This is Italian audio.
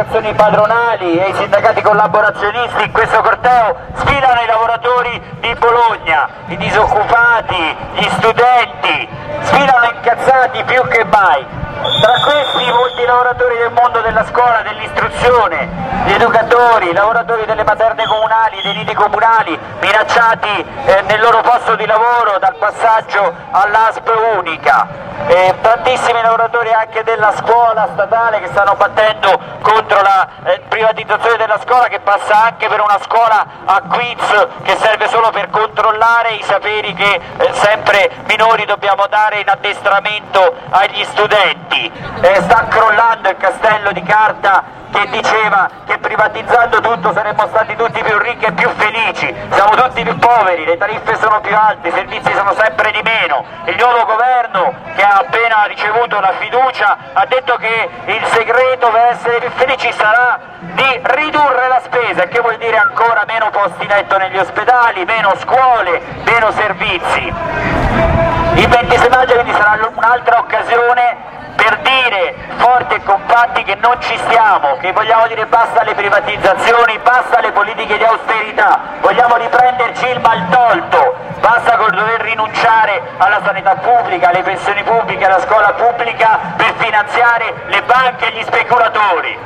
associazioni padronali e i sindacati collaborazionisti in questo corteo sfidano i lavoratori di Bologna, i disoccupati, gli studenti, sfidano incazzati più che mai. Tra questi molti lavoratori del mondo della scuola, dell'istruzione, gli educatori, i lavoratori delle materne comunali, dei nidi comunali, minacciati nel loro posto di lavoro dal passaggio all'ASP unica. Tantissimi lavoratori anche della scuola statale che stanno battendo contro la privatizzazione della scuola, che passa anche per una scuola a quiz che serve solo per controllare i saperi che sempre minori dobbiamo dare in addestramento agli studenti. Sta crollando il castello di carta che diceva che privatizzando tutto saremmo stati tutti più ricchi e più felici. Siamo tutti più poveri, le tariffe sono più alte, i servizi sono sempre di meno. Il nuovo governo, che ha appena ricevuto la fiducia, ha detto che il segreto per essere più felici sarà di ridurre la spesa, che vuol dire ancora meno posti letto negli ospedali, meno scuole, meno servizi. Il 26 maggio quindi sarà un'altra occasione per dire forti e compatti che non ci stiamo, che vogliamo dire basta alle privatizzazioni, basta alle politiche di austerità, vogliamo riprenderci il maltolto, basta col dover rinunciare alla sanità pubblica, alle pensioni pubbliche, alla scuola pubblica per finanziare le banche e gli speculatori.